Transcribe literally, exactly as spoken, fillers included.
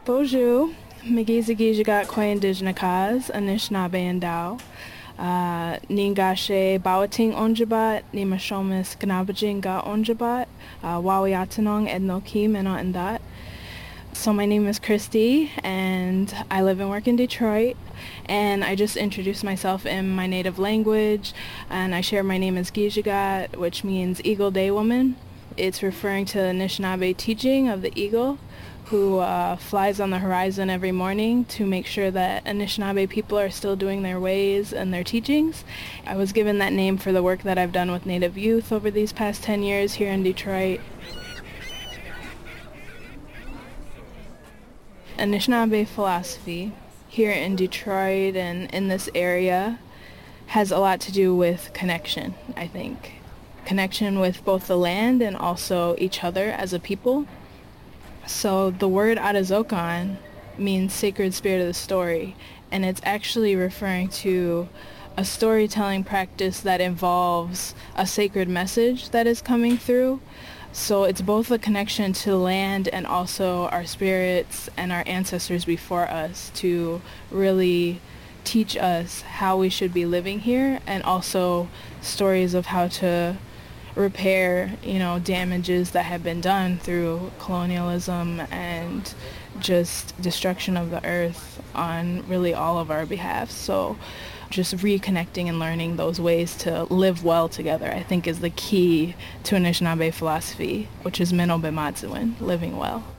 Bonjour. Migizigijigat Koyindijinikaz, Anishinaabe and Dao. Uh, Ningashe Bawating Onjabat, Nimashomis Gnabajin Ga Onjabat, Wawiatanong Ednoki Mena and that. So my name is Christy, and I live and work in Detroit, and I just introduced myself in my native language, and I share my name as Gijigat, which means Eagle Day Woman. It's referring to Anishinaabe teaching of the eagle, who uh, flies on the horizon every morning to make sure that Anishinaabe people are still doing their ways and their teachings. I was given that name for the work that I've done with Native youth over these past ten years here in Detroit. Anishinaabe philosophy here in Detroit and in this area has a lot to do with connection, I think. Connection with both the land and also each other as a people. So the word Atazokan means sacred spirit of the story, and it's actually referring to a storytelling practice that involves a sacred message that is coming through. So it's both a connection to land and also our spirits and our ancestors before us to really teach us how we should be living here, and also stories of how to repair, you know, damages that have been done through colonialism and just destruction of the earth on really all of our behalf. So just reconnecting and learning those ways to live well together, I think, is the key to Anishinaabe philosophy, which is Meno Bematsuin, living well.